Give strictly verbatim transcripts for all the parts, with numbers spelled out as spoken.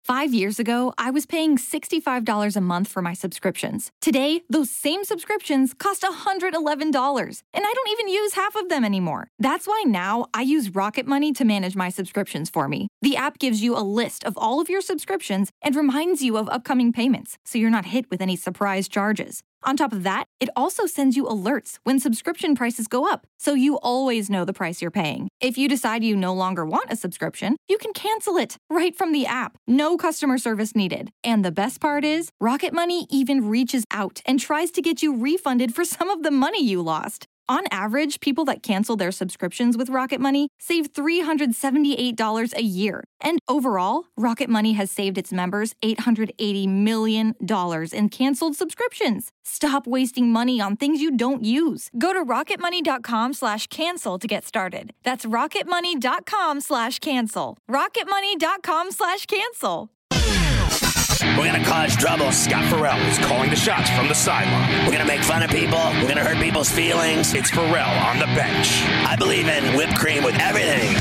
Five years ago, I was paying sixty-five dollars a month for my subscriptions. Today, those same subscriptions cost one hundred eleven dollars, and I don't even use half of them anymore. That's why now I use Rocket Money to manage my subscriptions for me. The app gives you a list of all of your subscriptions and reminds you of upcoming payments, so you're not hit with any surprise charges. On top of that, it also sends you alerts when subscription prices go up, so you always know the price you're paying. If you decide you no longer want a subscription, you can cancel it right from the app. No customer service needed. And the best part is, Rocket Money even reaches out and tries to get you refunded for some of the money you lost. On average, people that cancel their subscriptions with Rocket Money save three hundred seventy-eight dollars a year. And overall, Rocket Money has saved its members eight hundred eighty million dollars in canceled subscriptions. Stop wasting money on things you don't use. Go to rocketmoney.com slash cancel to get started. That's rocketmoney.com slash cancel. rocketmoney.com slash cancel. We're going to cause trouble. Scott Farrell is calling the shots from the sideline. We're going to make fun of people. We're going to hurt people's feelings. It's Farrell on the bench. I believe in whipped cream with everything.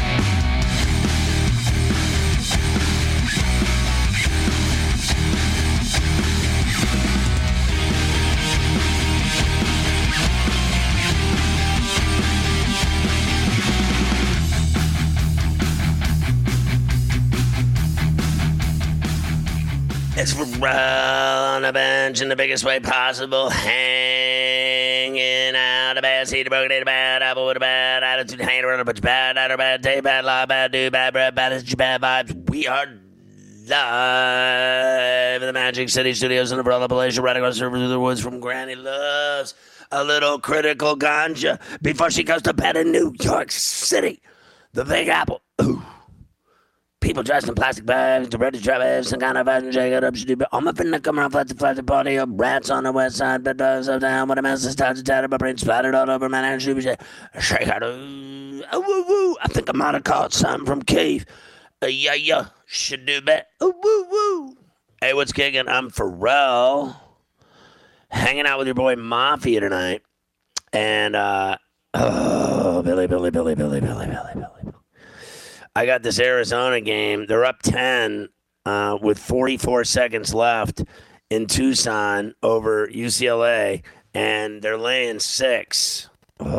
It's Farrell on the bench in the biggest way possible, hanging out a bad seat, a broken a bad apple with a bad attitude, hanging around a bunch of bad, out of bad day, bad lie, bad do, bad breath, bad attitude, bad vibes. We are live in the Magic City Studios in the Umbrella Palatial, right across the river, the woods from Granny Loves a little critical ganja before she goes to bed in New York City. The Big Apple. Ooh. People dressed in plastic bags, the ready to trap some kind of fashion, shake it up, should do. I'm up in the come around, flat to flat to party up, rats on the west side, but does up down, with a mess, starts to tatter, my brain splattered all over, man, and should shake, shake out, ooh, woo, woo. I think I might have caught something from Keith. Uh, yeah, yeah, should do that. Ooh, woo, woo. Hey, what's kicking? I'm Farrell, hanging out with your boy Mafia tonight, and, uh, oh, Billy, Billy, Billy, Billy, Billy, Billy, Billy. I got this Arizona game. They're up ten uh, with forty-four seconds left in Tucson over U C L A, and they're laying six.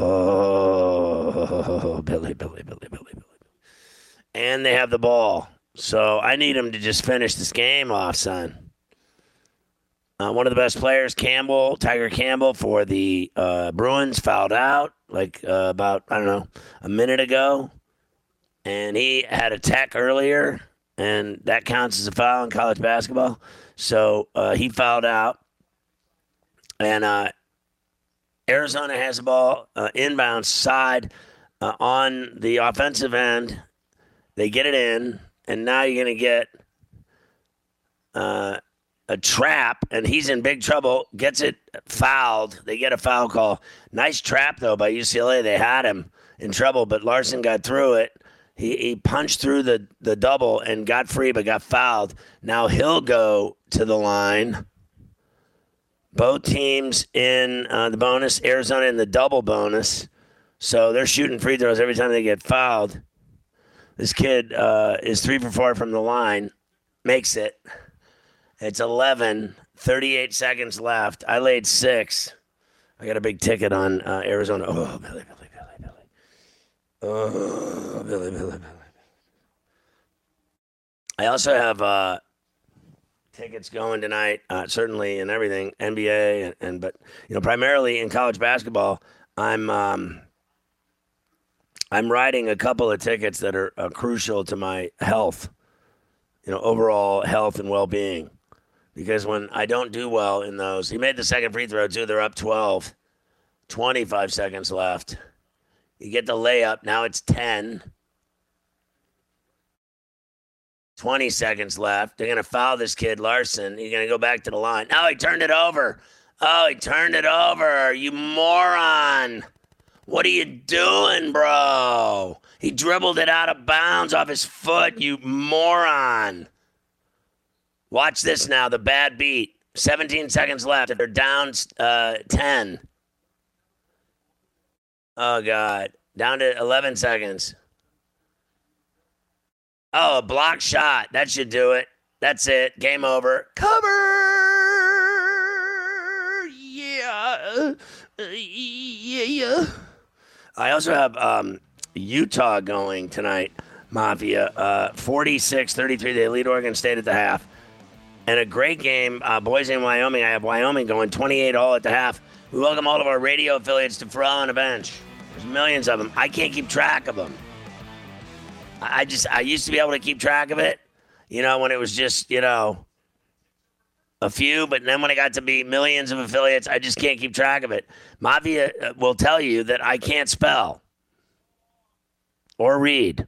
Oh, Billy, Billy, Billy, Billy, Billy. And they have the ball. So I need them to just finish this game off, son. Uh, one of the best players, Campbell, Tiger Campbell, for the uh, Bruins, fouled out like uh, about, I don't know, a minute ago. And he had a tech earlier, and that counts as a foul in college basketball. So uh, he fouled out. And uh, Arizona has the ball uh, inbound side uh, on the offensive end. They get it in, and now you're going to get uh, a trap, and he's in big trouble. Gets it fouled. They get a foul call. Nice trap, though, by U C L A. They had him in trouble, but Larson got through it. He, he punched through the, the double and got free, but got fouled. Now he'll go to the line. Both teams in uh, the bonus, Arizona in the double bonus. So they're shooting free throws every time they get fouled. This kid uh, is three for four from the line. Makes it. It's eleven, thirty-eight seconds left. I laid six. I got a big ticket on uh, Arizona. Oh, Billy, Billy. Oh, Billy, Billy, Billy. I also have uh, tickets going tonight, uh, certainly in everything, N B A, and, and but you know, primarily in college basketball. I'm um, I'm riding a couple of tickets that are uh, crucial to my health, you know, overall health and well-being. Because when I don't do well in those, he made the second free throw too. They're up twelve, twenty-five seconds left. You get the layup. Now it's ten. twenty seconds left. They're going to foul this kid, Larson. He's going to go back to the line. Oh, he turned it over. Oh, he turned it over. You moron. What are you doing, bro? He dribbled it out of bounds off his foot, you moron. Watch this now, the bad beat. seventeen seconds left. They're down uh, ten. Oh, God. Down to eleven seconds. Oh, a block shot. That should do it. That's it. Game over. Cover. Yeah. Uh, yeah. I also have um, Utah going tonight, Mafia. Uh, forty-six thirty-three. They lead Oregon State at the half. And a great game. Uh, Boise and Wyoming. I have Wyoming going twenty-eight all at the half. We welcome all of our radio affiliates to Ferrall on the Bench. There's millions of them. I can't keep track of them. I just, I used to be able to keep track of it, you know, when it was just, you know, a few. But then when it got to be millions of affiliates, I just can't keep track of it. Mafia will tell you that I can't spell or read.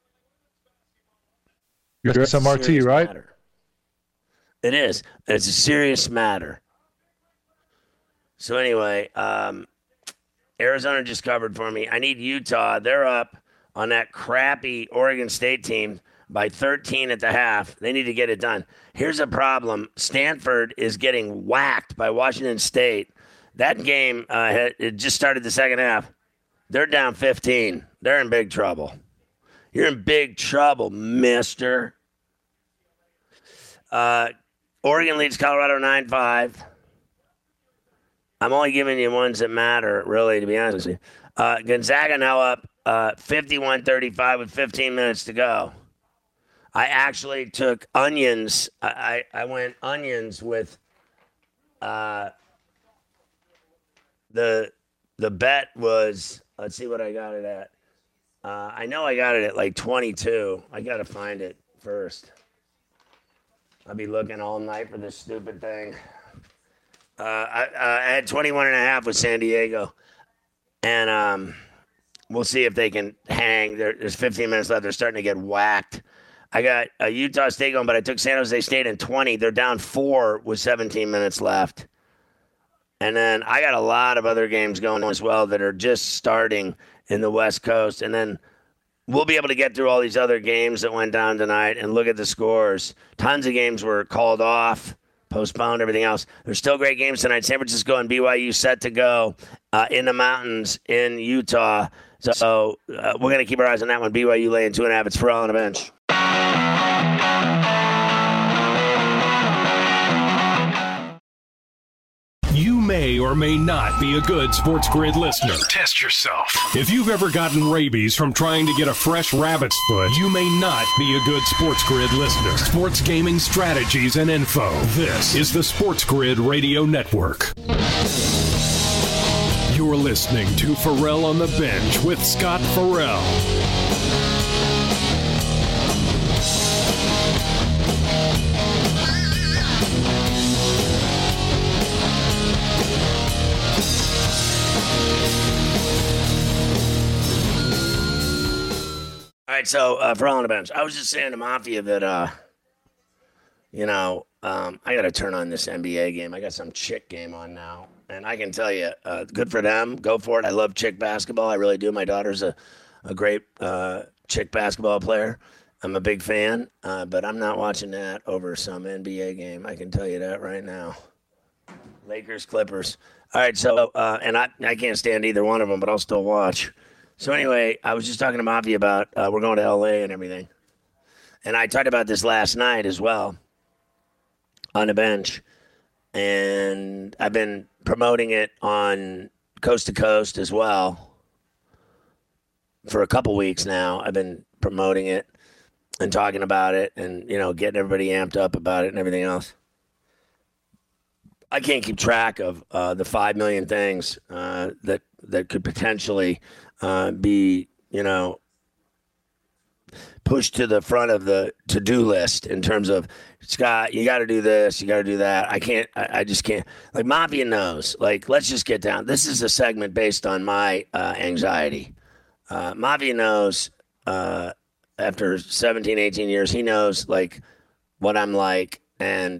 You're S M R T, right? Matter. It is. It's a serious matter. So anyway, um, Arizona just covered for me. I need Utah. They're up on that crappy Oregon State team by thirteen at the half. They need to get it done. Here's a problem. Stanford is getting whacked by Washington State. That game, uh, it just started the second half. They're down fifteen. They're in big trouble. You're in big trouble, mister. Uh, Oregon leads Colorado nine five. I'm only giving you ones that matter, really, to be honest with you. Uh, Gonzaga now up uh, fifty-one thirty-five with fifteen minutes to go. I actually took onions. I, I, I went onions with uh, the the bet was, let's see what I got it at. Uh, I know I got it at like twenty-two. I got to find it first. I'll be looking all night for this stupid thing. Uh, I, uh, I had twenty-one and a half with San Diego. And um, we'll see if they can hang. There, there's fifteen minutes left. They're starting to get whacked. I got uh, Utah State going, but I took San Jose State in twenty. They're down four with seventeen minutes left. And then I got a lot of other games going as well that are just starting in the West Coast. And then we'll be able to get through all these other games that went down tonight and look at the scores. Tons of games were called off, postponed, everything else. There's still great games tonight. San Francisco and B Y U set to go uh, in the mountains in Utah. So uh, we're going to keep our eyes on that one. B Y U laying two and a half. It's Ferrall on the Bench. You may or may not be a good Sports Grid listener. Test yourself. If you've ever gotten rabies from trying to get a fresh rabbit's foot, you may not be a good Sports Grid listener. Sports gaming strategies and info. This is the Sports Grid Radio Network. You're listening to Ferrall on the Bench with Scott Ferrall. All right, so uh, Ferrall on the Bench. I was just saying to Mafia that, uh, you know, um, I got to turn on this N B A game. I got some chick game on now. And I can tell you, uh, good for them. Go for it. I love chick basketball. I really do. My daughter's a, a great uh, chick basketball player. I'm a big fan, uh, but I'm not watching that over some N B A game. I can tell you that right now. Lakers, Clippers. All right, so, uh, and I, I can't stand either one of them, but I'll still watch. So anyway, I was just talking to Mafia about uh, we're going to L A and everything. And I talked about this last night as well on the bench. And I've been promoting it on Coast to Coast as well for a couple weeks now. I've been promoting it and talking about it and, you know, getting everybody amped up about it and everything else. I can't keep track of uh, the five million things uh, that that could potentially uh, be, you know, pushed to the front of the to-do list in terms of, Scott, you got to do this, you got to do that. I can't, I, I just can't. Like, Mafia knows. Like, let's just get down. This is a segment based on my uh, anxiety. Uh, Mafia knows uh, after seventeen, eighteen years, he knows, like, what I'm like and,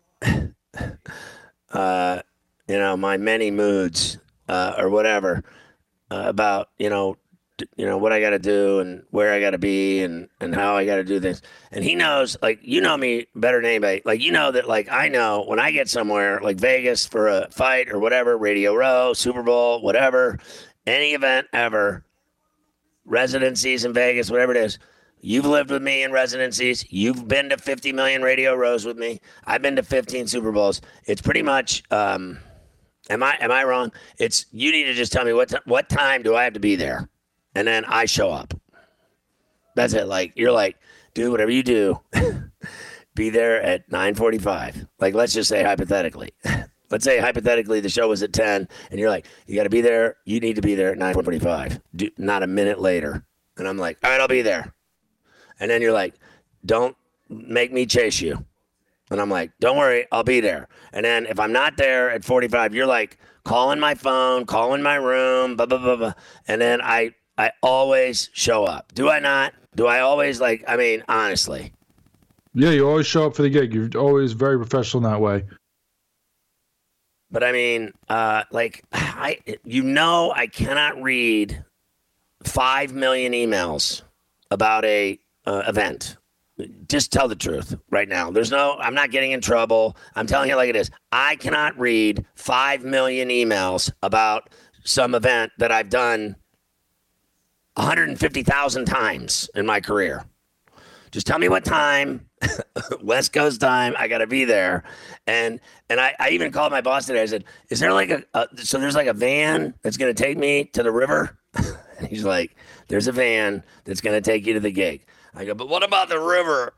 uh, you know, my many moods uh, or whatever uh, about, you know, you know, what I got to do and where I got to be and, and how I got to do things. And he knows, like, you know me better than anybody. Like, you know that, like, I know when I get somewhere, like Vegas for a fight or whatever, Radio Row, Super Bowl, whatever, any event ever, residencies in Vegas, whatever it is, You've lived with me in residencies. You've been to fifty million Radio Rows with me. I've been to fifteen Super Bowls. It's pretty much, um, am I am I wrong? It's you need to just tell me what t- what time do I have to be there, and then I show up. That's it. Like you're like, dude, whatever you do, be there at nine forty-five. Like let's just say hypothetically. Let's say hypothetically the show was at ten, and you're like, you got to be there. You need to be there at nine forty-five, do, not a minute later. And I'm like, all right, I'll be there. And then you're like, don't make me chase you. And I'm like, don't worry, I'll be there. And then if I'm not there at forty-five, you're like, calling my phone, calling my room, blah, blah, blah, blah. And then I, I always show up. Do I not? Do I always like, I mean, honestly. Yeah, you always show up for the gig. You're always very professional in that way. But I mean, uh, like, I, you know, I cannot read five million emails about a uh, event. Just tell the truth right now. There's no, I'm not getting in trouble. I'm telling you like it is. I cannot read five million emails about some event that I've done one hundred fifty thousand times in my career. Just tell me what time, West Coast time, I got to be there. And and I, I even called my boss today. I said, is there like a, a so there's like a van that's going to take me to the river? And he's like, there's a van that's going to take you to the gig. I go, but what about the river?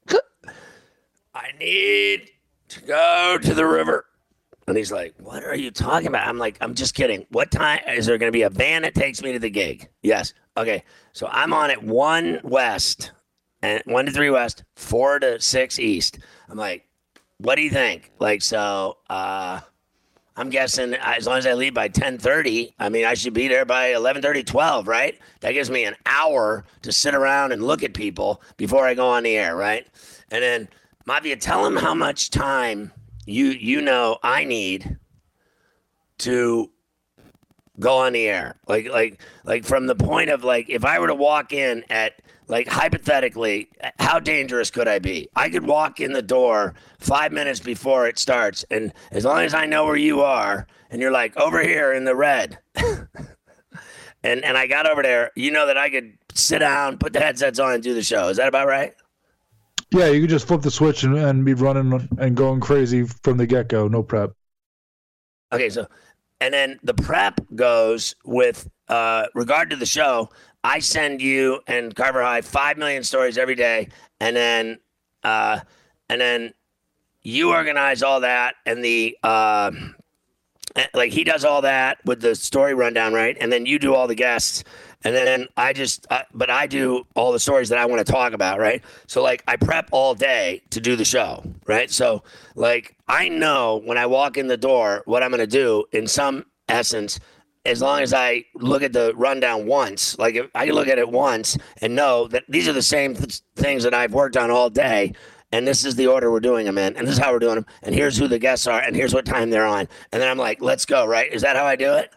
I need to go to the river. And he's like, what are you talking about? I'm like, I'm just kidding. What time is there going to be a van that takes me to the gig? Yes. Okay. So I'm on at one west and one to three west, four to six east. I'm like, what do you think? Like, so, uh, I'm guessing as long as I leave by ten thirty, I mean, I should be there by eleven thirty, twelve, right? That gives me an hour to sit around and look at people before I go on the air, right? And then, Mafia, tell them how much time you you know I need to go on the air. Like, like, like from the point of, like, if I were to walk in at, like, hypothetically, how dangerous could I be? I could walk in the door five minutes before it starts, and as long as I know where you are, and you're like, over here in the red, and and I got over there, you know that I could sit down, put the headsets on, and do the show. Is that about right? Yeah, you could just flip the switch and, and be running and going crazy from the get-go, no prep. Okay, so, and then the prep goes with uh, regard to the show. I send you and Carver High five million stories every day, and then uh, and then you organize all that, and the uh, like he does all that with the story rundown, right? And then you do all the guests, and then I just uh, but I do all the stories that I want to talk about, right? So like I prep all day to do the show, right? So like I know when I walk in the door what I'm going to do in some essence. As long as I look at the rundown once, like if I can look at it once and know that these are the same th- things that I've worked on all day, and this is the order we're doing them in, and this is how we're doing them, and here's who the guests are, and here's what time they're on, and then I'm like, let's go, right? Is that how I do it?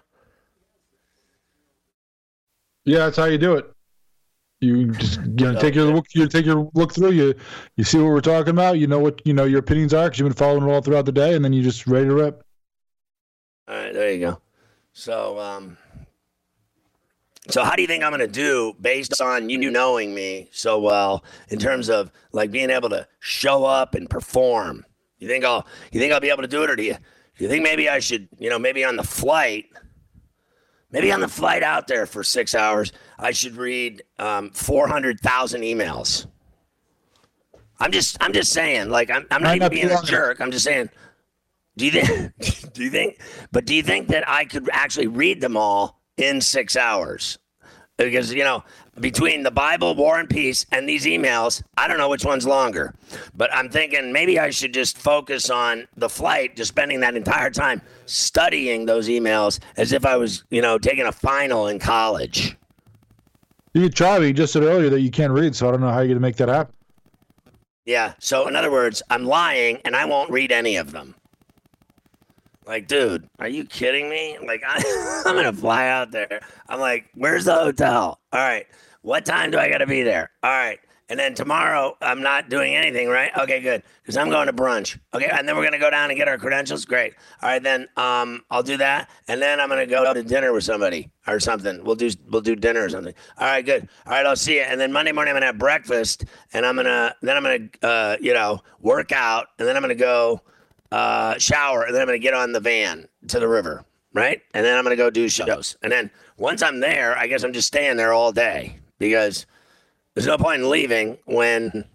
Yeah, that's how you do it. You just you know take your look, you take your look through. You you see what we're talking about. You know what you know your opinions are because you've been following it all throughout the day, and then you just ready to rip. All right, there you go. So, um, so how do you think I'm going to do based on you knowing me so well in terms of like being able to show up and perform? You think I'll, you think I'll be able to do it, or do you, do you think maybe I should, you know, maybe on the flight, maybe on the flight out there for six hours, I should read um, four hundred thousand emails. I'm just, I'm just saying, like, I'm, I'm not even being a jerk. I'm just saying. Do you think? Do you think? But do you think that I could actually read them all in six hours? Because you know, between the Bible, War and Peace, and these emails, I don't know which one's longer. But I'm thinking maybe I should just focus on the flight, just spending that entire time studying those emails as if I was, you know, taking a final in college. You could try, but you just said earlier that you can't read, so I don't know how you're gonna make that happen. Yeah. So in other words, I'm lying, and I won't read any of them. Like, dude, are you kidding me? Like, I, I'm going to fly out there. I'm like, where's the hotel? All right. What time do I got to be there? All right. And then tomorrow, I'm not doing anything, right? Okay, good. Because I'm going to brunch. Okay, and then we're going to go down and get our credentials. Great. All right, then um, I'll do that. And then I'm going to go to dinner with somebody or something. We'll do we'll do dinner or something. All right, good. All right, I'll see you. And then Monday morning, I'm going to have breakfast. And I'm going to, then I'm going to, uh, you know, work out. And then I'm going to go uh, shower. And then I'm going to get on the van to the river, right? And then I'm going to go do shows. And then once I'm there, I guess I'm just staying there all day because there's no point in leaving when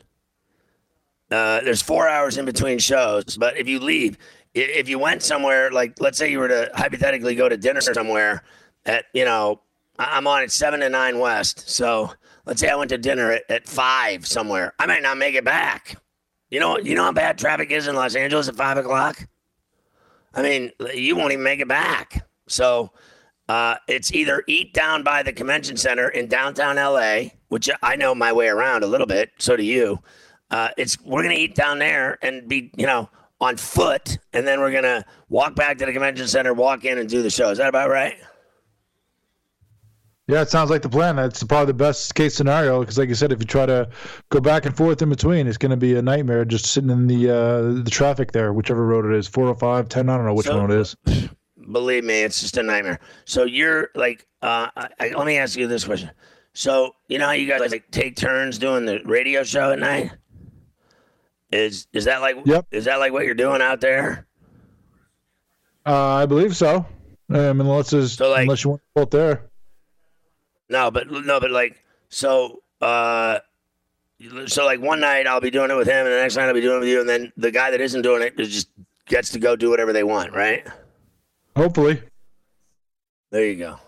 uh, there's four hours in between shows. But if you leave, if you went somewhere, like let's say you were to hypothetically go to dinner somewhere at, you know, I'm on at seven to nine West. So let's say I went to dinner at, at five somewhere. I might not make it back. You know, you know how bad traffic is in Los Angeles at five o'clock? I mean, you won't even make it back. So uh, it's either eat down by the convention center in downtown L A, which I know my way around a little bit. So do you. Uh, it's we're going to eat down there and be, you know, on foot. And then we're going to walk back to the convention center, walk in and do the show. Is that about right? Yeah, it sounds like the plan. That's probably the best case scenario because, like you said, if you try to go back and forth in between, it's going to be a nightmare just sitting in the uh, the traffic there, whichever road it is, four oh five, ten, I don't know which so, one it is. Believe me, it's just a nightmare. So you're like, uh, I, I, let me ask you this question. So you know how you guys like take turns doing the radio show at night? Is is that like yep. is that like what you're doing out there? Uh, I believe so. Um, unless there's, so like, unless you want to go out there. No, but no, but like so. Uh, so like one night I'll be doing it with him, and the next night I'll be doing it with you, and then the guy that isn't doing it is just gets to go do whatever they want, right? Hopefully. There you go.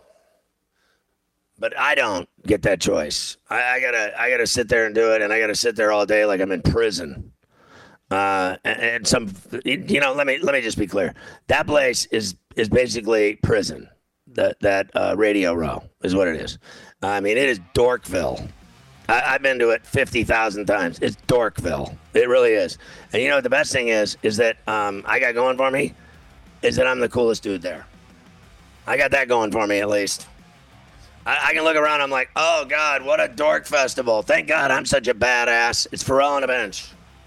But I don't get that choice. I, I gotta I gotta sit there and do it, and I gotta sit there all day like I'm in prison. Uh, and, and some, you know, let me let me just be clear. That place is is basically prison. That that uh, Radio Row is what it is. I mean, it is Dorkville. I, I've been to it fifty thousand times. It's Dorkville. It really is. And you know what the best thing is? Is that um, I got going for me is that I'm the coolest dude there. I got that going for me at least. I, I can look around. I'm like, oh, God, what a dork festival. Thank God I'm such a badass. It's Pharrell on the bench.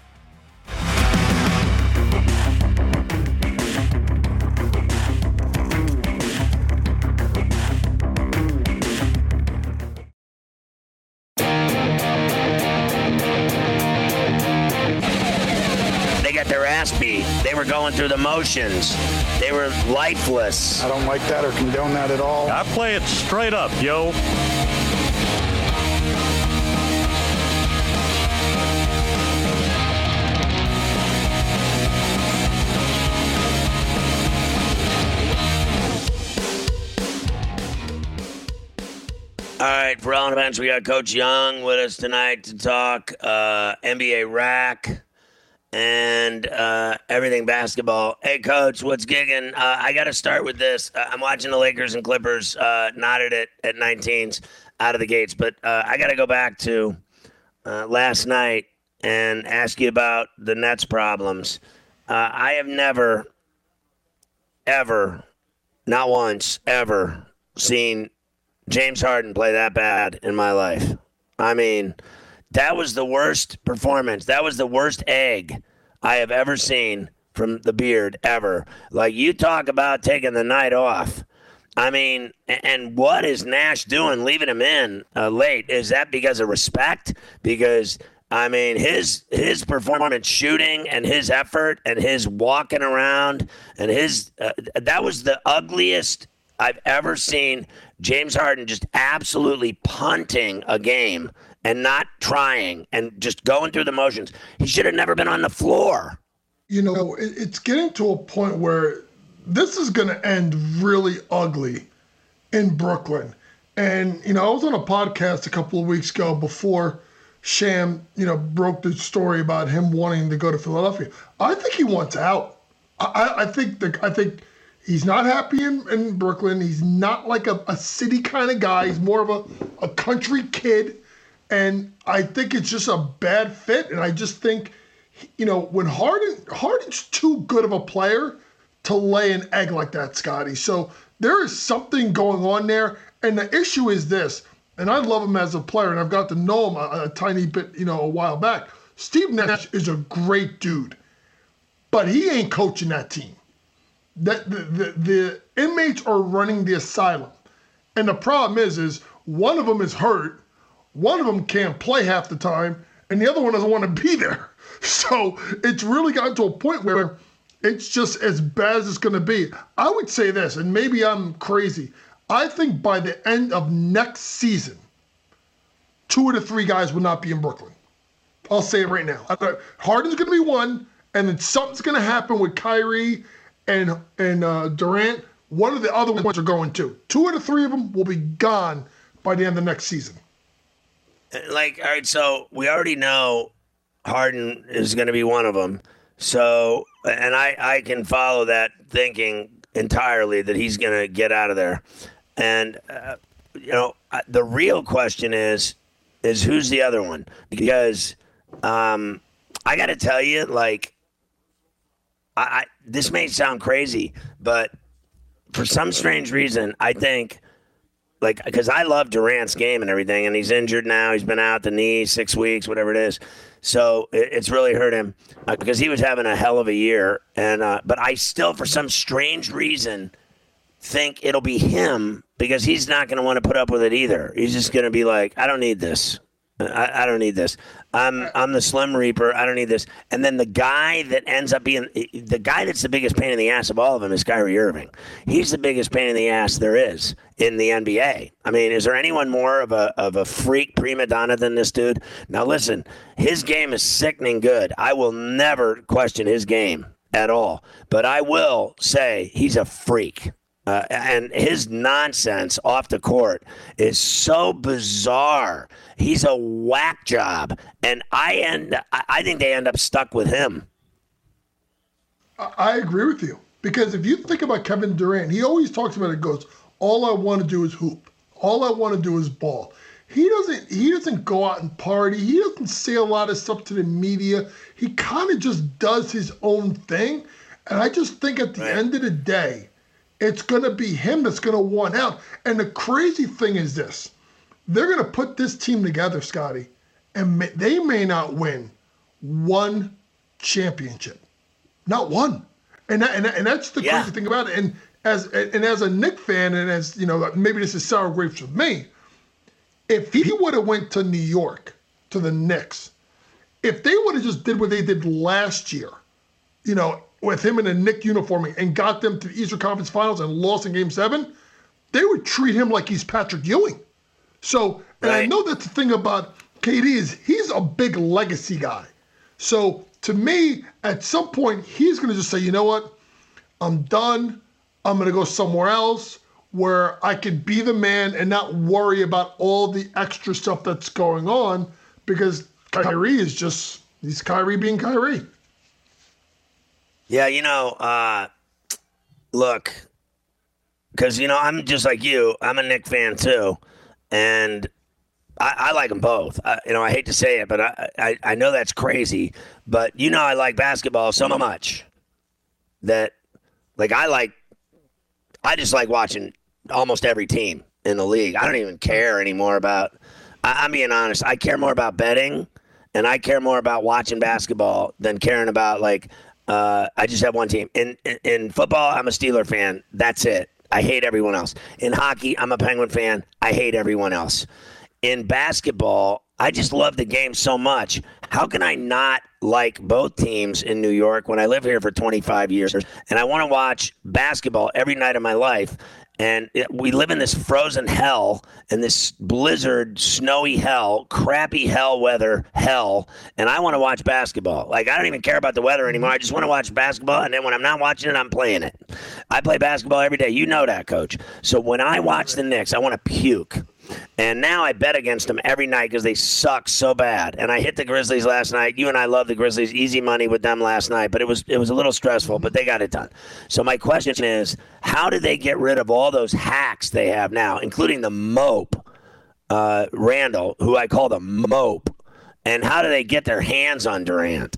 Their ass beat. They were going through the motions. They were lifeless. I don't like that or condone that at all. I play it straight up, yo. All right, for all on the bench, we got Coach Young with us tonight to talk uh, N B A rack. And uh, everything basketball. Hey, Coach, what's gigging? Uh, I got to start with this. Uh, I'm watching the Lakers and Clippers uh, knotted it at nineteens out of the gates. But uh, I got to go back to uh, last night and ask you about the Nets problems. Uh, I have never, ever, not once, ever seen James Harden play that bad in my life. I mean, that was the worst performance. That was the worst egg I have ever seen from the Beard ever. Like, you talk about taking the night off. I mean, and what is Nash doing, leaving him in uh, late? Is that because of respect? Because, I mean, his his performance shooting and his effort and his walking around and his uh, that was the ugliest I've ever seen James Harden just absolutely punting a game and not trying and just going through the motions. He should have never been on the floor. You know, it's getting to a point where this is going to end really ugly in Brooklyn. And, you know, I was on a podcast a couple of weeks ago before Sham, you know, broke the story about him wanting to go to Philadelphia. I think he wants out. I, I think the, I think he's not happy in, in Brooklyn. He's not like a, a city kind of guy. He's more of a, a country kid. And I think it's just a bad fit. And I just think, you know, when Harden, Harden's too good of a player to lay an egg like that, Scotty. So there is something going on there. And the issue is this. and I love him as a player, and I've got to know him a, a tiny bit, you know, a while back. Steve Nash is a great dude, but he ain't coaching that team. That the, the, the inmates are running the asylum. And the problem is, is one of them is hurt, one of them can't play half the time, and the other one doesn't want to be there. So it's really gotten to a point where it's just as bad as it's going to be. I would say this, and maybe I'm crazy. I think by the end of next season, two of the three guys will not be in Brooklyn. I'll say it right now. Harden's going to be one, and then something's going to happen with Kyrie and and uh, Durant. One of the other ones are going too. Two of the three of them will be gone by the end of next season. Like, all right, so we already know Harden is going to be one of them. So, and I, I can follow that thinking entirely that he's going to get out of there. And, uh, you know, the real question is, is who's the other one? Because um, I got to tell you, like, I, I this may sound crazy, but for some strange reason, I think, like, because I love Durant's game and everything, and he's injured now. He's been out the knee six weeks, whatever it is. So it, it's really hurt him uh, because he was having a hell of a year. And uh, but I still, for some strange reason, think it'll be him because he's not going to want to put up with it either. He's just going to be like, I don't need this. I, I don't need this. I'm I'm the Slim Reaper. I don't need this. And then the guy that ends up being the guy that's the biggest pain in the ass of all of them is Kyrie Irving. He's the biggest pain in the ass there is in the N B A. I mean, is there anyone more of a of a freak prima donna than this dude? Now listen, his game is sickening good. I will never question his game at all, but I will say he's a freak. Uh, and his nonsense off the court is so bizarre. He's a whack job, and I end. I think they end up stuck with him. I agree with you because if you think about Kevin Durant, he always talks about it. Goes, all I want to do is hoop. All I want to do is ball. He doesn't. He doesn't go out and party. He doesn't say a lot of stuff to the media. He kind of just does his own thing, and I just think at the right. end of the day, it's going to be him that's going to want out. And the crazy thing is this. They're going to put this team together, Scotty, and may, they may not win one championship. Not one. And that, and, that, and that's the yeah. crazy thing about it. And as and as a Knicks fan, and as, you know, maybe this is sour grapes with me, if he would have went to New York, to the Knicks, if they would have just did what they did last year, you know, with him in a Knicks uniform and got them to the Eastern Conference Finals and lost in Game seven, they would treat him like he's Patrick Ewing. So, and right. I know that's the thing about K D is he's a big legacy guy. So, to me, at some point, he's going to just say, you know what? I'm done. I'm going to go somewhere else where I can be the man and not worry about all the extra stuff that's going on because Kyrie is just, he's Kyrie being Kyrie. Yeah, you know, uh, look, because, you know, I'm just like you. I'm a Knicks fan, too. And I, I like them both. I, you know, I hate to say it, but I, I, I know that's crazy. But, you know, I like basketball so much that, like, I like, I just like watching almost every team in the league. I don't even care anymore about, I, I'm being honest, I care more about betting and I care more about watching basketball than caring about, like, Uh, I just have one team. In, in in football, I'm a Steeler fan. That's it. I hate everyone else. In hockey, I'm a Penguin fan. I hate everyone else. In basketball, I just love the game so much. How can I not like both teams in New York when I live here for twenty-five years and I want to watch basketball every night of my life? And it, we live in this frozen hell and this blizzard, snowy hell, crappy hell weather hell. And I want to watch basketball. Like, I don't even care about the weather anymore. I just want to watch basketball. And then when I'm not watching it, I'm playing it. I play basketball every day. You know that, Coach. So when I watch the Knicks, I want to puke. And now I bet against them every night because they suck so bad. And I hit the Grizzlies last night. You and I love the Grizzlies. Easy money with them last night. But it was it was a little stressful, but they got it done. So my question is, how do they get rid of all those hacks they have now, including the mope, uh, Randall, who I call the mope? And how do they get their hands on Durant?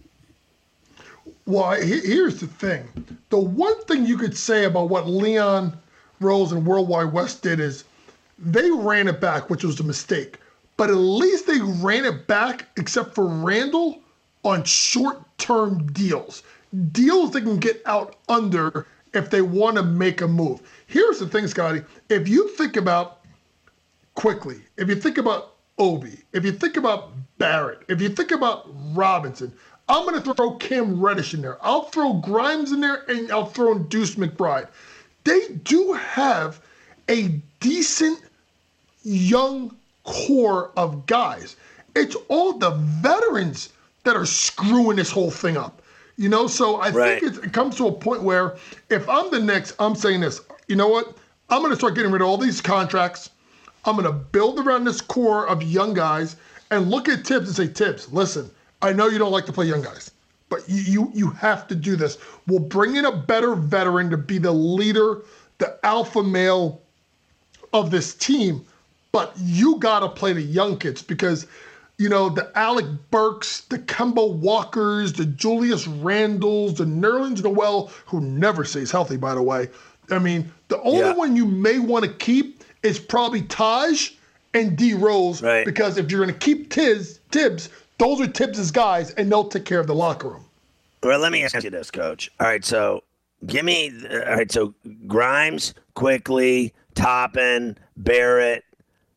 Well, here's the thing. The one thing you could say about what Leon Rose and World Wide West did is, They ran it back, which was a mistake. But at least they ran it back, except for Randall, on short-term deals. Deals they can get out under if they want to make a move. Here's the thing, Scotty. If you think about quickly, if you think about Obi, if you think about Barrett, if you think about Robinson, I'm going to throw Cam Reddish in there. I'll throw Grimes in there, and I'll throw in Deuce McBride. They do have a decent young core of guys. It's all the veterans that are screwing this whole thing up. You know, so I right. think it comes to a point where if I'm the Knicks, I'm saying this, you know what? I'm going to start getting rid of all these contracts. I'm going to build around this core of young guys and look at Tibbs and say, Tibbs, listen, I know you don't like to play young guys, but you, you, you have to do this. We'll bring in a better veteran to be the leader, the alpha male of this team, but you got to play the young kids because, you know, the Alec Burks, the Kemba Walkers, the Julius Randles, the Nerlens Noel, who never stays healthy, by the way. I mean, the only yeah. one you may want to keep is probably Taj and D Rose, right. because if you're going to keep Tiz, Tibbs, those are Tibbs' guys, and they'll take care of the locker room. Well, let me ask you this, Coach. All right, so give me, all right, so Grimes, Quickly, Toppin, Barrett,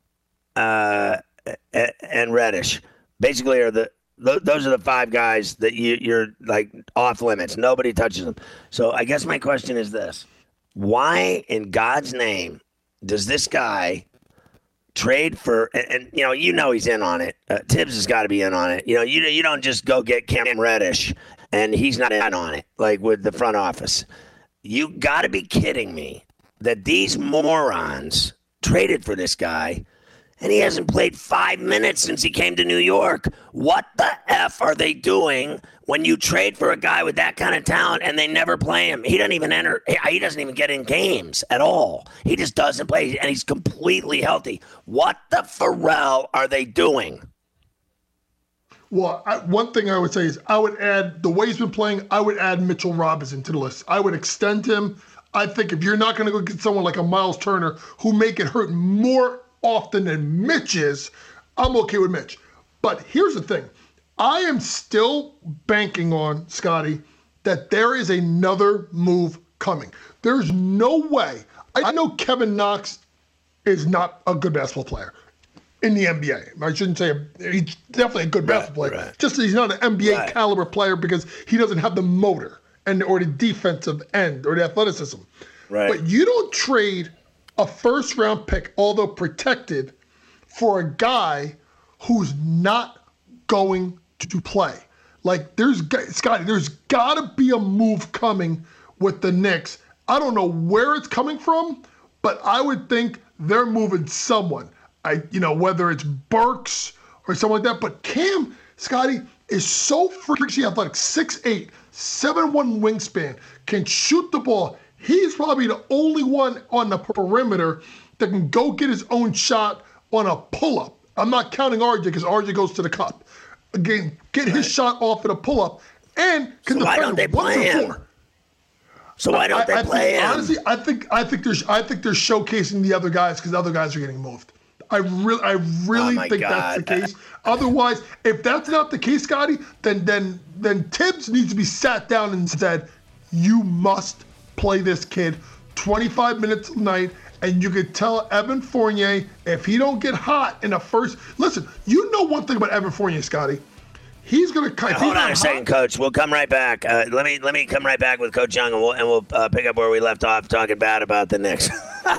uh, and Reddish basically are the those are the five guys that you, you're like off limits. Nobody touches them. So I guess my question is this: why in God's name does this guy trade for? And, and you know, you know he's in on it. Uh, Tibbs has got to be in on it. You know, you you don't just go get Cam Reddish and he's not in on it like with the front office. You got to be kidding me that these morons traded for this guy. And he hasn't played five minutes since he came to New York. What the F are they doing when you trade for a guy with that kind of talent and they never play him? He doesn't even enter. He doesn't even get in games at all. He just doesn't play, and he's completely healthy. What the Pharrell are they doing? Well, I, one thing I would say is I would add, the way he's been playing, I would add Mitchell Robinson to the list. I would extend him. I think if you're not going to go get someone like a Miles Turner who may get hurt more often than Mitch is, I'm okay with Mitch. But here's the thing. I am still banking on, Scotty, that there is another move coming. There's no way. I know Kevin Knox is not a good basketball player in the N B A. I shouldn't say a, he's definitely a good right, basketball player. Right. Just that he's not an N B A right. caliber player because he doesn't have the motor and or the defensive end or the athleticism. Right. But you don't trade a first-round pick, although protected, for a guy who's not going to play. Like, there's, Scotty, there's got to be a move coming with the Knicks. I don't know where it's coming from, but I would think they're moving someone. I, you know, whether it's Burks or something like that. But Cam, Scotty, is so freakishly athletic, six eight, seven one wingspan, can shoot the ball. He's probably the only one on the perimeter that can go get his own shot on a pull-up. I'm not counting R J because R J goes to the cup. Again, get his right. shot off at a pull-up and can so why don't they play him? So why don't I, they I play think, him? Honestly, I think I think there's I think they're showcasing the other guys because the other guys are getting moved. I really I really oh think God. that's the case. Otherwise, if that's not the case, Scotty, then then then Tibbs needs to be sat down and said, you must play this kid twenty-five minutes a night, and you could tell Evan Fournier if he don't get hot in the first. Listen, you know one thing about Evan Fournier, Scotty. He's gonna cut. Hold on a second, Coach. We'll come right back. Uh, let me let me come right back with Coach Young, and we'll and we'll uh, pick up where we left off talking bad about the Knicks.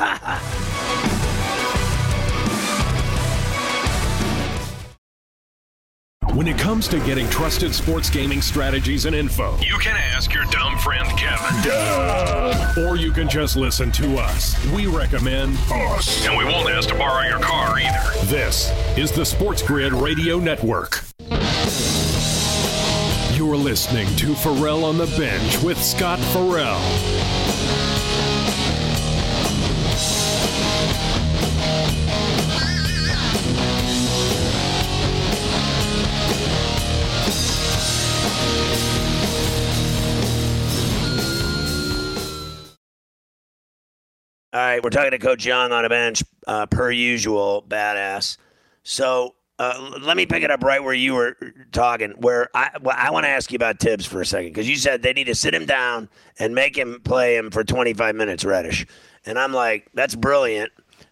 When it comes to getting trusted sports gaming strategies and info, you can ask your dumb friend Kevin. Duh. Or you can just listen to us. We recommend us. And we won't ask to borrow your car either. This is the Sports Grid Radio Network. You're listening to Pharrell on the Bench with Scott Pharrell. All right, we're talking to Coach Young on a bench, uh, per usual, badass. So uh, let me pick it up right where you were talking, where I, well, I want to ask you about Tibbs for a second, because you said they need to sit him down and make him play him for twenty-five minutes, Reddish. And I'm like, that's brilliant,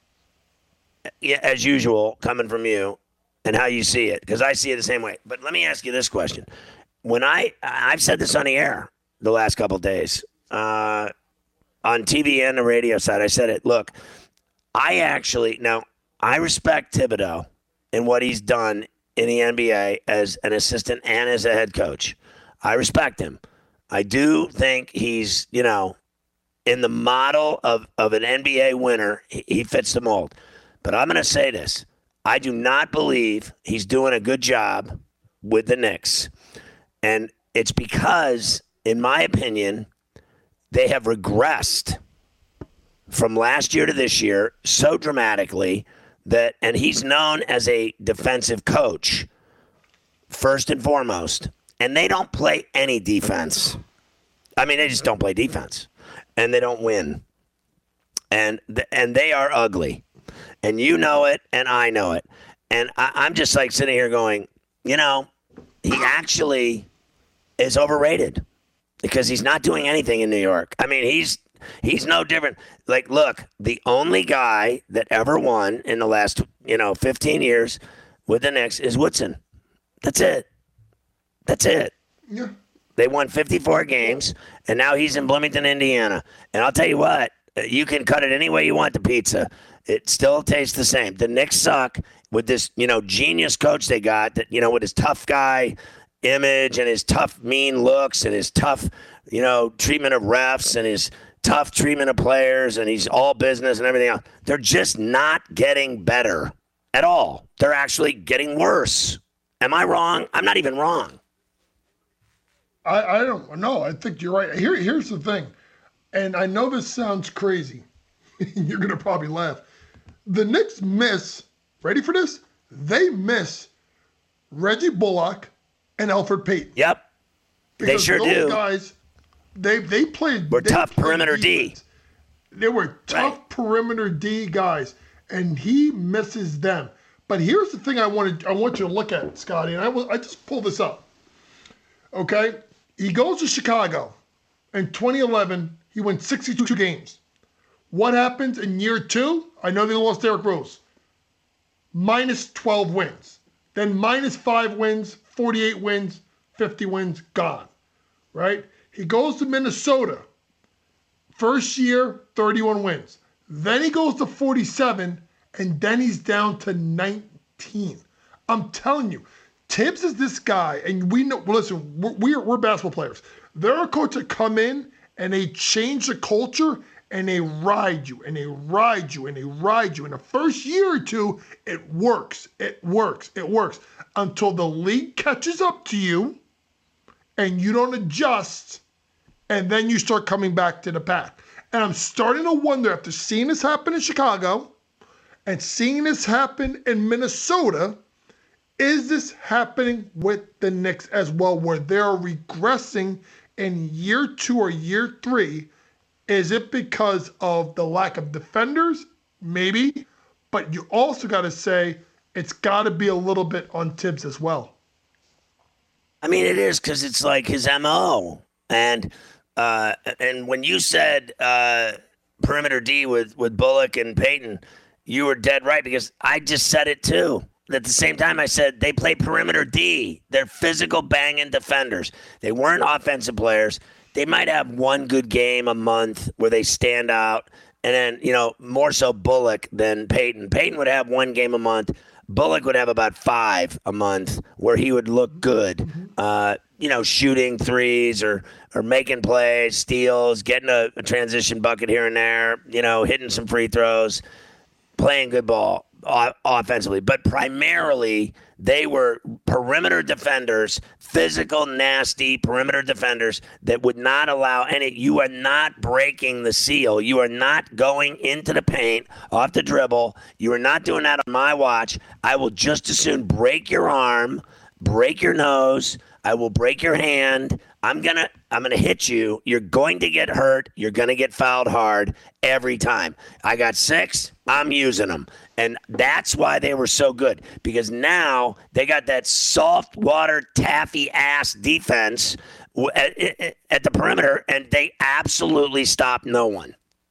yeah, as usual, coming from you and how you see it, because I see it the same way. But let me ask you this question. When I, I've said this on the air the last couple of days, uh, on T V and the radio side, I said it. Look, I actually, now, I respect Thibodeau and what he's done in the N B A as an assistant and as a head coach. I respect him. I do think he's, you know, in the model of, of an N B A winner, he, he fits the mold. But I'm going to say this. I do not believe he's doing a good job with the Knicks. And it's because, in my opinion, they have regressed from last year to this year so dramatically that, and he's known as a defensive coach, first and foremost, and they don't play any defense. I mean, they just don't play defense, and they don't win. And and they are ugly. And you know it, and I know it. And I, I'm just like sitting here going, you know, he actually is overrated because he's not doing anything in New York. I mean, he's he's no different. Like, look, the only guy that ever won in the last, you know, fifteen years with the Knicks is Woodson. That's it. That's it. Yeah. They won fifty-four games, and now he's in Bloomington, Indiana. And I'll tell you what, you can cut it any way you want, the pizza. It still tastes the same. The Knicks suck with this, you know, genius coach they got that, you know, with his tough guy image and his tough, mean looks and his tough, you know, treatment of refs and his tough treatment of players, and he's all business and everything else. They're just not getting better at all. They're actually getting worse. Am I wrong? I'm not even wrong. I, I don't know. I think you're right. Here, here's the thing, and I know this sounds crazy. You're going to probably laugh. The Knicks miss, ready for this? They miss Reggie Bullock and Elfrid Payton. Yep. They Because sure those do. guys, they they played. We're they tough played perimeter defense. D. They were tough Right. perimeter D guys, and he misses them. But here's the thing I wanted I want you to look at, Scotty, and I will I just pulled this up. Okay? He goes to Chicago. In twenty eleven, he wins sixty-two games. What happens in year two? I know they lost Derrick Rose. Minus twelve wins. Then minus five wins, forty-eight wins, fifty wins, gone. Right? He goes to Minnesota. First year, thirty-one wins. Then he goes to forty-seven, and then he's down to nineteen. I'm telling you, Tibbs is this guy, and we know, well, listen, we're, we're, we're basketball players. They're a coach that come in, and they change the culture, and they ride you, and they ride you, and they ride you. In the first year or two, it works, it works, it works, until the league catches up to you, and you don't adjust, and then you start coming back to the pack. And I'm starting to wonder, after seeing this happen in Chicago, and seeing this happen in Minnesota, is this happening with the Knicks as well, where they're regressing in year two or year three? Is it because of the lack of defenders? Maybe. But you also got to say it's got to be a little bit on Tibbs as well. I mean, it is, because it's like his M O. And uh, and when you said uh, perimeter D with, with Bullock and Payton, you were dead right, because I just said it too. At the same time, I said they play perimeter D. They're physical banging defenders. They weren't offensive players. They might have one good game a month where they stand out. And then, you know, more so Bullock than Payton. Payton would have one game a month. Bullock would have about five a month where he would look good, uh, you know, shooting threes or or making plays, steals, getting a, a transition bucket here and there, you know, hitting some free throws, playing good ball o- offensively. But primarily, they were perimeter defenders, physical, nasty perimeter defenders that would not allow any. You are not breaking the seal. You are not going into the paint off the dribble. You are not doing that on my watch. I will just as soon break your arm, break your nose. I will break your hand. I'm gonna I'm gonna hit you. You're going to get hurt. You're gonna get fouled hard every time. I got six. I'm using them, and that's why they were so good, because now they got that soft water taffy ass defense at, at, at the perimeter, and they absolutely stop no one.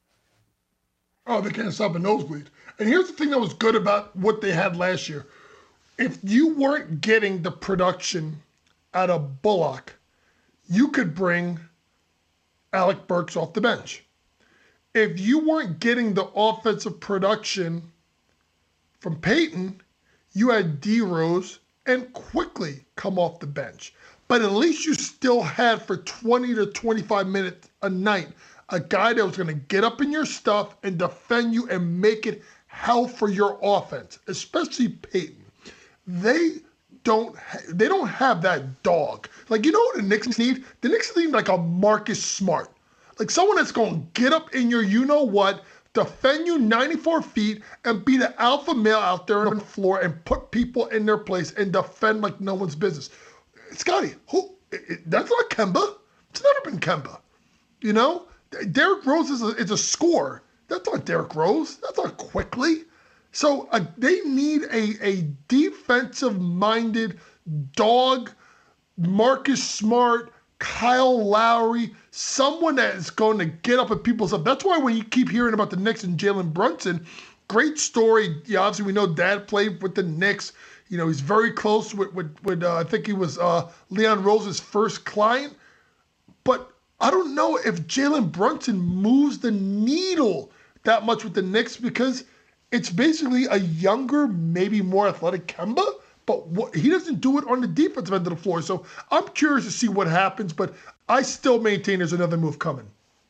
Oh, they can't stop a nosebleed. And here's the thing that was good about what they had last year. If you weren't getting the production out of Bullock, you could bring Alec Burks off the bench. If you weren't getting the offensive production from Peyton, you had D Rose and Quickly come off the bench. But at least you still had, for twenty to twenty-five minutes a night, a guy that was going to get up in your stuff and defend you and make it hell for your offense, especially Peyton. They don't ha- they don't have that dog. Like, you know what the Knicks need? The Knicks need like a Marcus Smart. Like someone that's going to get up in your you-know-what, defend you ninety-four feet, and be the alpha male out there on the floor and put people in their place and defend like no one's business. Scotty, who? It, it, that's not Kemba. It's never been Kemba. You know? Derrick Rose is a, is a scorer. That's not Derrick Rose. That's not Quickly. So uh, they need a, a defensive-minded dog, Marcus Smart, Kyle Lowry, someone that is going to get up at people's up. That's why when you keep hearing about the Knicks and Jalen Brunson, great story. Yeah, obviously, we know Dad played with the Knicks. You know, he's very close with, with, with uh, I think he was uh, Leon Rose's first client. But I don't know if Jalen Brunson moves the needle that much with the Knicks, because it's basically a younger, maybe more athletic Kemba, but what, he doesn't do it on the defensive end of the floor. So I'm curious to see what happens, but I still maintain there's another move coming.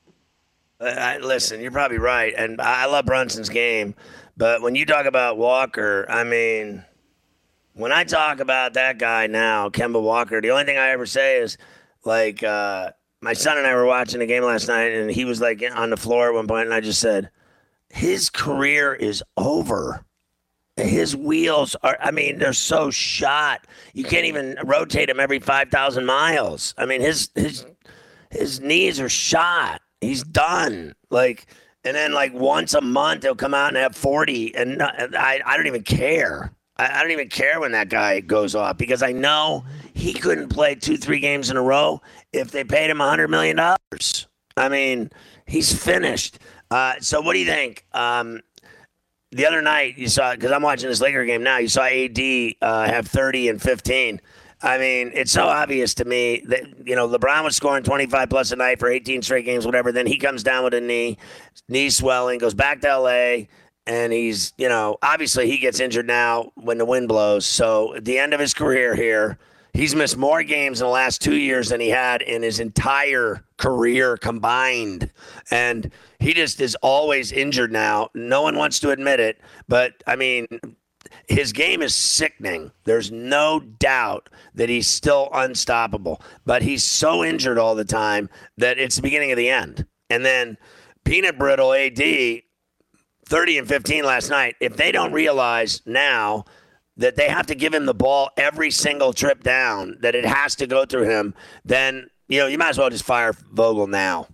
I, listen, you're probably right, and I love Brunson's game, but when you talk about Walker, I mean, when I talk about that guy now, Kemba Walker, the only thing I ever say is, like, uh, my son and I were watching a game last night, and he was, like, on the floor at one point, and I just said, his career is over. His wheels are, I mean, they're so shot. You can't even rotate him every five thousand miles. I mean, his his his knees are shot. He's done. Like, and then, like, once a month, he'll come out and have forty, and I, I don't even care. I, I don't even care when that guy goes off, because I know he couldn't play two, three games in a row if they paid him one hundred million dollars. I mean, he's finished. Uh, so what do you think? Um, the other night you saw, because I'm watching this Laker game now, you saw A D uh, have thirty and fifteen. I mean, it's so obvious to me that, you know, LeBron was scoring twenty-five plus a night for eighteen straight games, whatever. Then he comes down with a knee, knee swelling, goes back to L A, and he's, you know, obviously he gets injured now when the wind blows. So at the end of his career here, he's missed more games in the last two years than he had in his entire career combined. And he just is always injured now. No one wants to admit it, but, I mean, his game is sickening. There's no doubt that he's still unstoppable. But he's so injured all the time that it's the beginning of the end. And then Peanut Brittle A D, thirty and fifteen last night. If they don't realize now that they have to give him the ball every single trip down, that it has to go through him, then, you know, you might as well just fire Vogel now.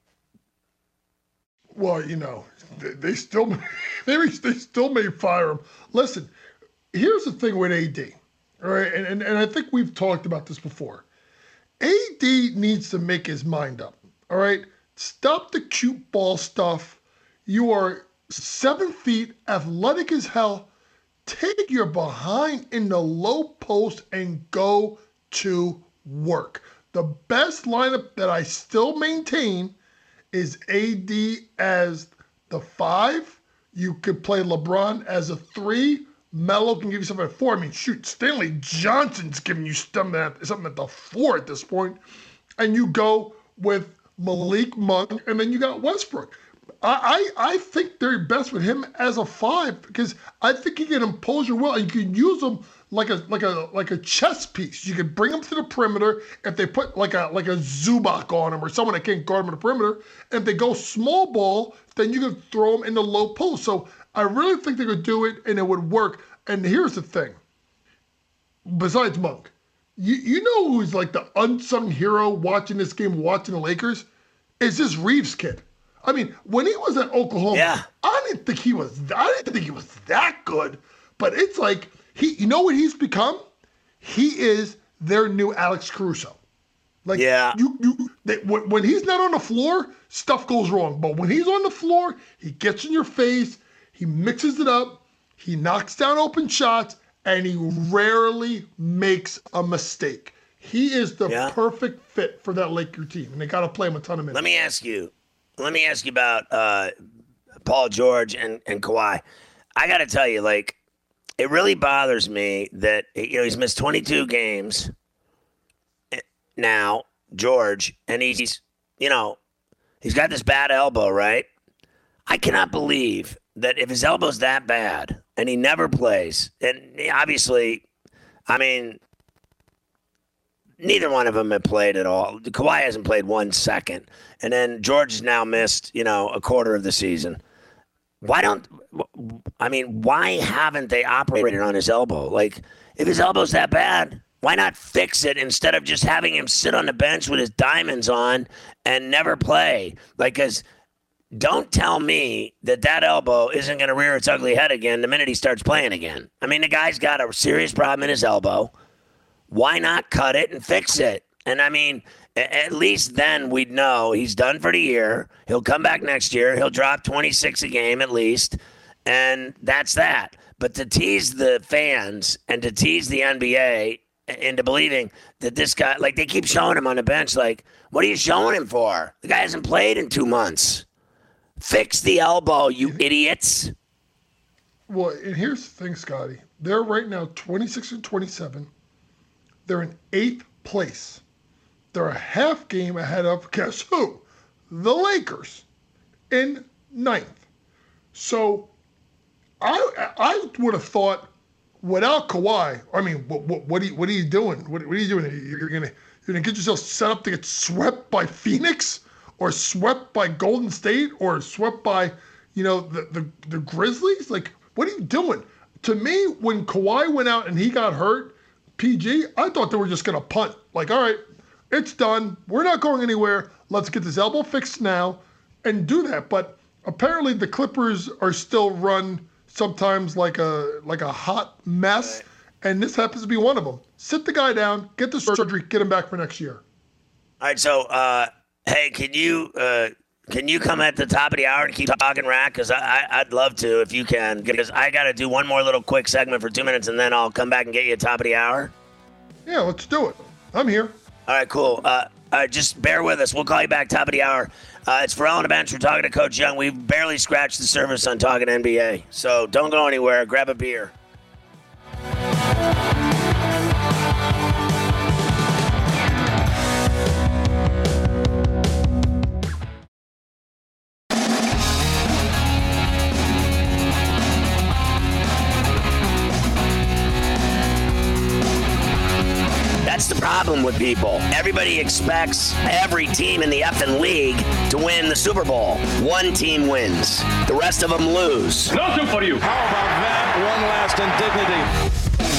Well, you know, they, they still maybe they still may fire him. Listen, here's the thing with A D, all right, and, and, and I think we've talked about this before. A D needs to make his mind up, all right? Stop the cute ball stuff. You are seven feet, athletic as hell. Take your behind in the low post and go to work. The best lineup that I still maintain is A D as the five. You could play LeBron as a three. Melo can give you something at four. I mean, shoot, Stanley Johnson's giving you something at, something at the four at this point. And you go with Malik Monk, and then you got Westbrook. I, I I think they're best with him as a five, because I think he can impose your will, and you can use him like a like a like a chess piece. You can bring him to the perimeter if they put like a like a Zubac on him or someone that can't guard him at the perimeter. And if they go small ball, then you can throw him in the low post. So I really think they could do it, and it would work. And here's the thing. Besides Monk, You you know who's like the unsung hero watching this game, watching the Lakers? Is this Reeves kid. I mean, when he was at Oklahoma, yeah. I didn't think he was I didn't think he was that good. But it's like he you know what he's become? He is their new Alex Caruso. Like yeah. you you they, when, when he's not on the floor, stuff goes wrong. But when he's on the floor, he gets in your face, he mixes it up, he knocks down open shots, and he rarely makes a mistake. He is the yeah. perfect fit for that Laker team, and they got to play him a ton of minutes. Let me ask you. Let me ask you about uh, Paul George and, and Kawhi. I got to tell you, like, it really bothers me that you know he's missed twenty-two games now, George, and he's, you know, he's got this bad elbow, right? I cannot believe that if his elbow's that bad and he never plays, and obviously, I mean, neither one of them have played at all. Kawhi hasn't played one second. And then George has now missed, you know, a quarter of the season. Why don't, I mean, why haven't they operated on his elbow? Like, if his elbow's that bad, why not fix it instead of just having him sit on the bench with his diamonds on and never play? Like, because don't tell me that that elbow isn't going to rear its ugly head again the minute he starts playing again. I mean, the guy's got a serious problem in his elbow. Why not cut it and fix it? And I mean, at least then we'd know he's done for the year. He'll come back next year. He'll drop twenty-six a game at least. And that's that. But to tease the fans and to tease the N B A into believing that this guy, like they keep showing him on the bench, like, what are you showing him for? The guy hasn't played in two months. Fix the elbow, you idiots. Well, and here's the thing, Scotty. They're right now twenty-six and twenty-seven. They're in eighth place. They're a half game ahead of, guess who? The Lakers in ninth. So I I would have thought without Kawhi, I mean, what what, what, are, you, what are you doing? What, what are you doing? You're gonna you're gonna get yourself set up to get swept by Phoenix, or swept by Golden State, or swept by, you know, the the, the Grizzlies? Like, what are you doing? To me, when Kawhi went out and he got hurt, P G, I thought they were just going to punt. Like, all right, it's done. We're not going anywhere. Let's get this elbow fixed now and do that. But apparently the Clippers are still run sometimes like a like a hot mess, right. And this happens to be one of them. Sit the guy down, get the surgery, get him back for next year. All right, so, uh, hey, can you uh, can you come at the top of the hour and keep talking, Rack? Because I, I, I'd love to if you can, because I got to do one more little quick segment for two minutes, and then I'll come back and get you at top of the hour. Yeah, let's do it. I'm here. All right, cool. Uh, uh, just bear with us. We'll call you back top of the hour. Uh, it's Ferrall on the bench. We're talking to Coach Young. We've barely scratched the surface on talking N B A. So don't go anywhere. Grab a beer. That's the problem with people. Everybody expects every team in the effing league to win the Super Bowl. One team wins. The rest of them lose. Nothing for you. How about that? One last indignity.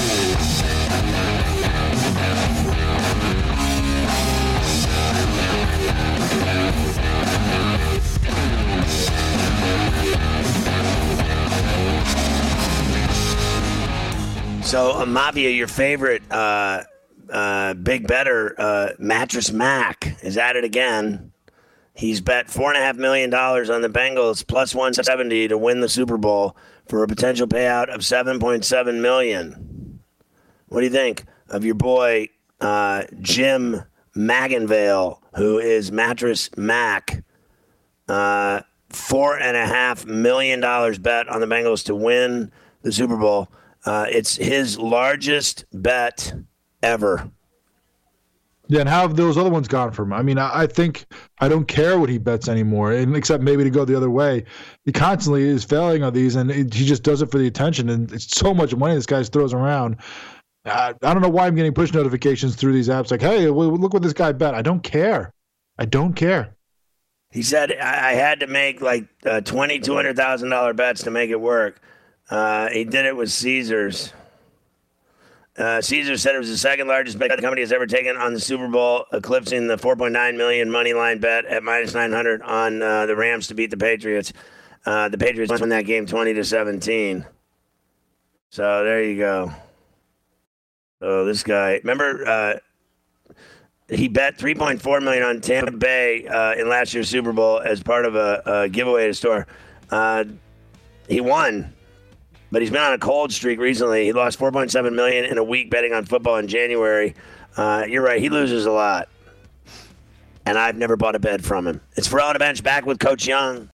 So, uh, Mafia, your favorite uh, uh, big better, uh, Mattress Mac, is at it again. He's bet four point five million dollars on the Bengals plus one seventy to win the Super Bowl for a potential payout of seven point seven million dollars. What do you think of your boy uh, Jim Maganvale, who is Mattress Mac? Uh, four point five million dollars bet on the Bengals to win the Super Bowl. Uh, it's his largest bet ever. Yeah, and how have those other ones gone for him? I mean, I, I think I don't care what he bets anymore, and except maybe to go the other way. He constantly is failing on these, and it, he just does it for the attention. And it's so much money this guy throws around. I, I don't know why I'm getting push notifications through these apps like, hey, well, look what this guy bet. I don't care. I don't care. He said I, I had to make like uh, twenty, two hundred thousand dollar bets to make it work. Uh, he did it with Caesars. Uh, Caesar said it was the second largest bet the company has ever taken on the Super Bowl, eclipsing the four point nine million money line bet at minus nine hundred on uh, the Rams to beat the Patriots. Uh, the Patriots won that game twenty to seventeen. So there you go. So this guy, remember, uh, he bet three point four million dollars on Tampa Bay uh, in last year's Super Bowl as part of a, a giveaway at a store. Uh, he won. But he's been on a cold streak recently. He lost four point seven million dollars in a week betting on football in January. Uh, you're right. He loses a lot. And I've never bought a bet from him. It's Ferrall on the bench, back with Coach Young.